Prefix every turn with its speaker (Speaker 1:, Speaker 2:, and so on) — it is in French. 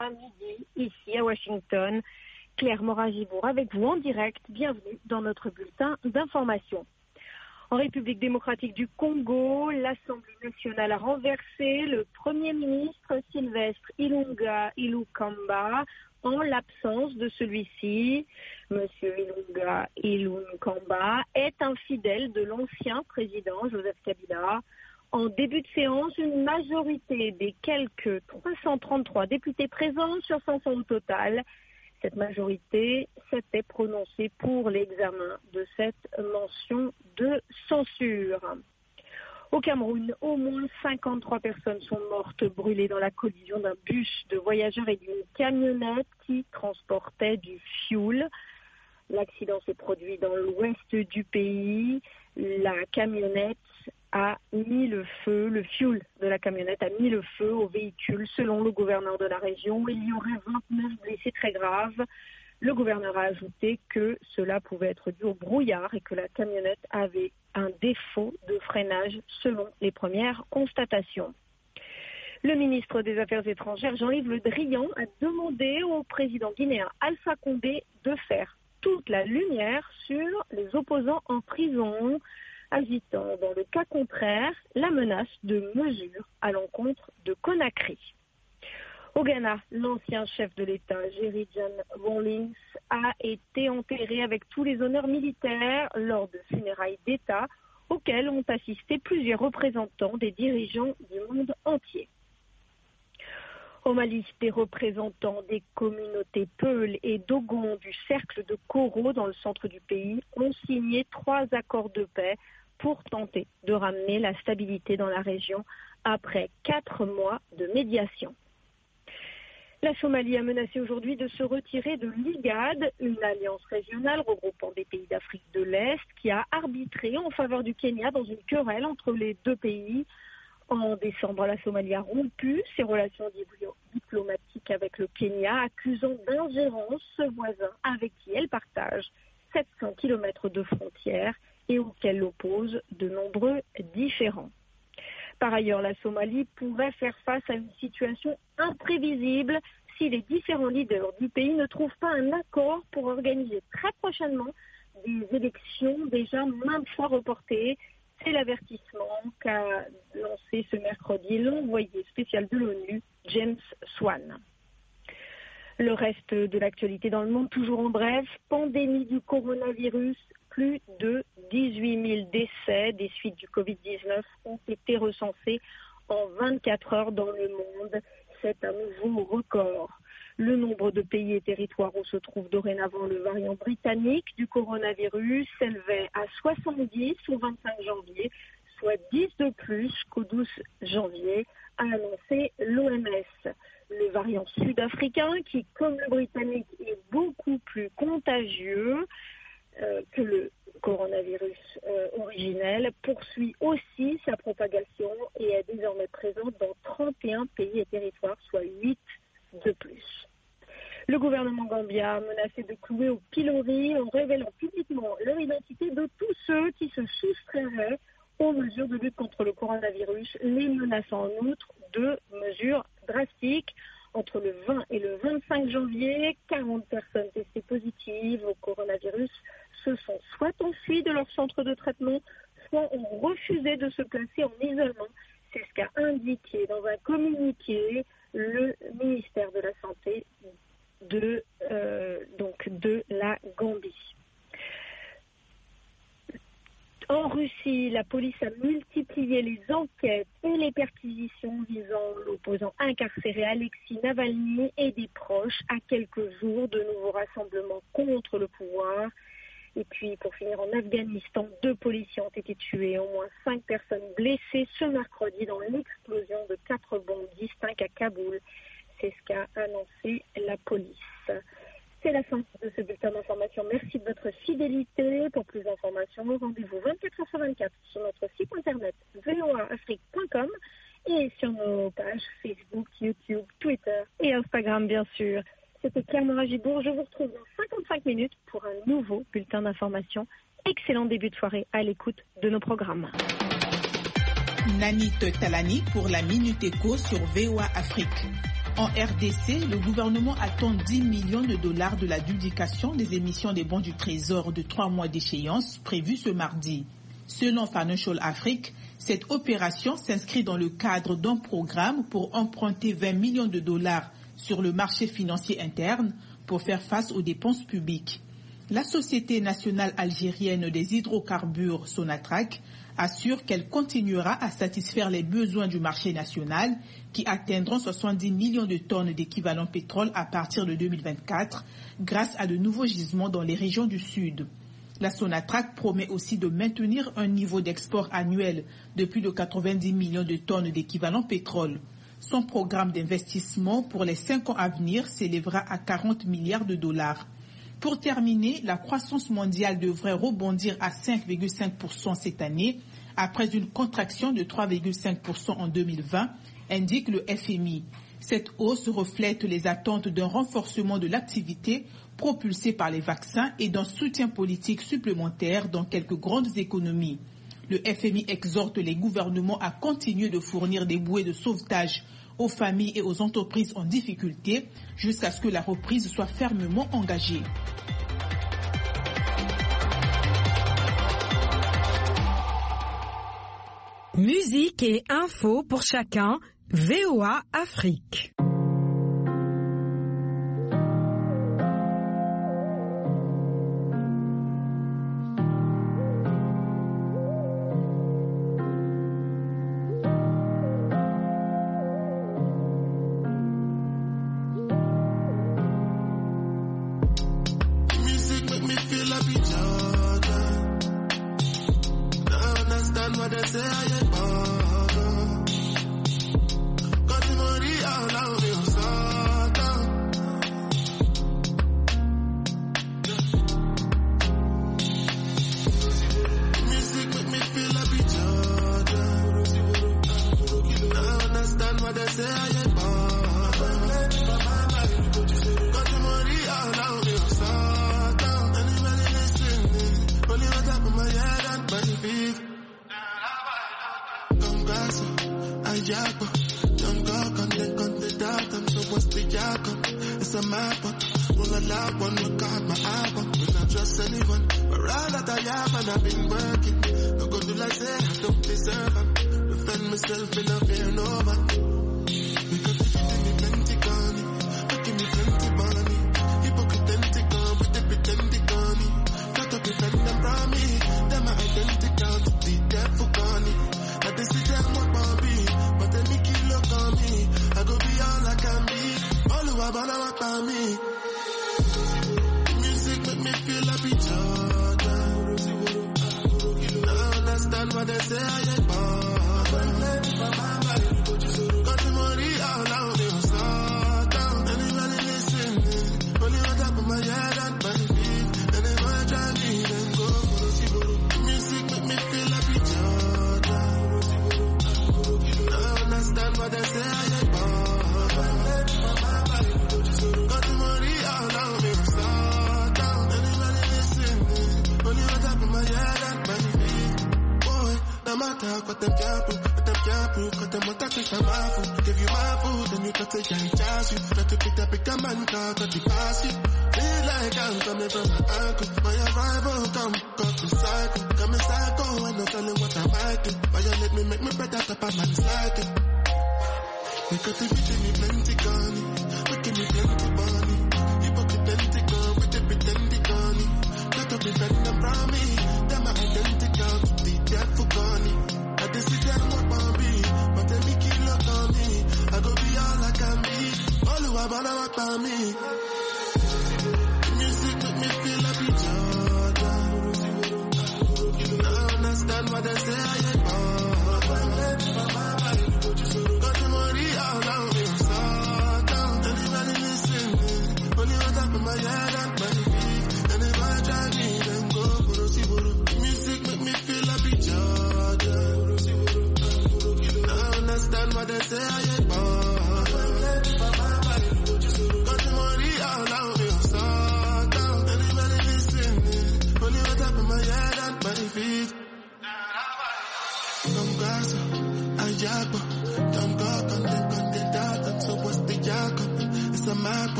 Speaker 1: à midi, ici à Washington. Claire Morin-Gibour avec vous en direct. Bienvenue dans notre bulletin d'information. En République démocratique du Congo, l'Assemblée nationale a renversé le Premier ministre Sylvestre Ilunga Ilukamba en l'absence de celui-ci. Monsieur Ilunga Ilukamba est un fidèle de l'ancien président Joseph Kabila. En début de séance, une majorité des quelques 333 députés présents sur 500 au total. Cette majorité s'était prononcée pour l'examen de cette motion de censure. Au Cameroun, au moins 53 personnes sont mortes brûlées dans la collision d'un bus de voyageurs et d'une camionnette qui transportait du fioul. L'accident s'est produit dans l'ouest du pays. La camionnette a mis le feu, le fioul de la camionnette a mis le feu au véhicule. Selon le gouverneur de la région, il y aurait 29 blessés très graves. Le gouverneur a ajouté que cela pouvait être dû au brouillard et que la camionnette avait un défaut de freinage selon les premières constatations. Le ministre des Affaires étrangères, Jean-Yves Le Drian, a demandé au président guinéen Alpha Condé de faire toute la lumière sur les opposants en prison, agitant dans le cas contraire la menace de mesures à l'encontre de Conakry. Au Ghana, l'ancien chef de l'État, Jerry John Rawlings, a été enterré avec tous les honneurs militaires lors de funérailles d'État auxquelles ont assisté plusieurs représentants des dirigeants du monde entier. Au Mali, des représentants des communautés Peul et Dogon du cercle de Koro dans le centre du pays ont signé 3 accords de paix pour tenter de ramener la stabilité dans la région après 4 mois de médiation. La Somalie a menacé aujourd'hui de se retirer de l'IGAD, une alliance régionale regroupant des pays d'Afrique de l'Est qui a arbitré en faveur du Kenya dans une querelle entre les deux pays. En décembre, la Somalie a rompu ses relations diplomatiques avec le Kenya, accusant d'ingérence ce voisin avec qui elle partage 700 km de frontières et auquel l'opposent de nombreux différends. Par ailleurs, la Somalie pourrait faire face à une situation imprévisible si les différents leaders du pays ne trouvent pas un accord pour organiser très prochainement des élections déjà maintes fois reportées. C'est l'avertissement qu'a lancé ce mercredi l'envoyé spécial de l'ONU, James Swan. Le reste de l'actualité dans le monde, toujours en bref, pandémie du coronavirus, plus de 18 000 décès des suites du Covid-19 ont été recensés en 24 heures dans le monde. C'est un nouveau record. Le nombre de pays et territoires où se trouve dorénavant le variant britannique du coronavirus s'élevait à 70 au 25 janvier, soit 10 de plus qu'au 12 janvier, a annoncé l'OMS. Le variant sud-africain, qui, comme le britannique, est beaucoup plus contagieux que le coronavirus originel, poursuit aussi sa propagation et est désormais présent dans 31 pays et territoires, soit 8 de plus. Le gouvernement gambien a menacé de clouer au pilori en révélant publiquement leur identité de tous ceux qui se soustrairaient aux mesures de lutte contre le coronavirus, les menaçant en outre de mesures drastiques. Entre le 20 et le 25 janvier, 40 personnes testées positives au coronavirus se sont soit enfuies de leur centre de traitement, soit ont refusé de se placer en isolement. C'est ce qu'a indiqué dans un communiqué le ministère de la Santé de la Gambie. En Russie, la police a multiplié les enquêtes et les perquisitions visant l'opposant incarcéré Alexis Navalny et des proches à quelques jours de nouveaux rassemblements contre le pouvoir. Et puis, pour finir, en Afghanistan, 2 policiers ont été tués, au moins 5 personnes blessées ce mercredi dans l'explosion de 4 bombes distinctes à Kaboul. C'est ce qu'a annoncé la police. C'est la fin de ce bulletin d'information. Merci de votre fidélité. Pour plus d'informations, rendez-vous 24h/24 sur notre site internet voaafrique.com et sur nos pages Facebook, YouTube, Twitter et Instagram, bien sûr. C'était Claire Morin-Gibour. Je vous retrouve dans 55 minutes pour un nouveau bulletin d'information. Excellent début de soirée à l'écoute de nos programmes.
Speaker 2: Nanit Talani pour la Minute Éco sur VOA Afrique. En RDC, le gouvernement attend 10 millions de dollars de l'adjudication des émissions des bons du Trésor de 3 mois d'échéance prévue ce mardi. Selon Financial Afrique, cette opération s'inscrit dans le cadre d'un programme pour emprunter 20 millions de dollars sur le marché financier interne pour faire face aux dépenses publiques. La Société nationale algérienne des hydrocarbures, Sonatrach, assure qu'elle continuera à satisfaire les besoins du marché national qui atteindront 70 millions de tonnes d'équivalent pétrole à partir de 2024 grâce à de nouveaux gisements dans les régions du Sud. La Sonatrach promet aussi de maintenir un niveau d'export annuel de plus de 90 millions de tonnes d'équivalent pétrole. Son programme d'investissement pour les 5 ans à venir s'élèvera à 40 milliards de dollars. Pour terminer, la croissance mondiale devrait rebondir à 5,5% cette année, après une contraction de 3,5% en 2020, indique le FMI. Cette hausse reflète les attentes d'un renforcement de l'activité propulsée par les vaccins et d'un soutien politique supplémentaire dans quelques grandes économies. Le FMI exhorte les gouvernements à continuer de fournir des bouées de sauvetage aux familles et aux entreprises en difficulté jusqu'à ce que la reprise soit fermement engagée.
Speaker 3: Musique et infos pour chacun, VOA Afrique.
Speaker 4: What they say,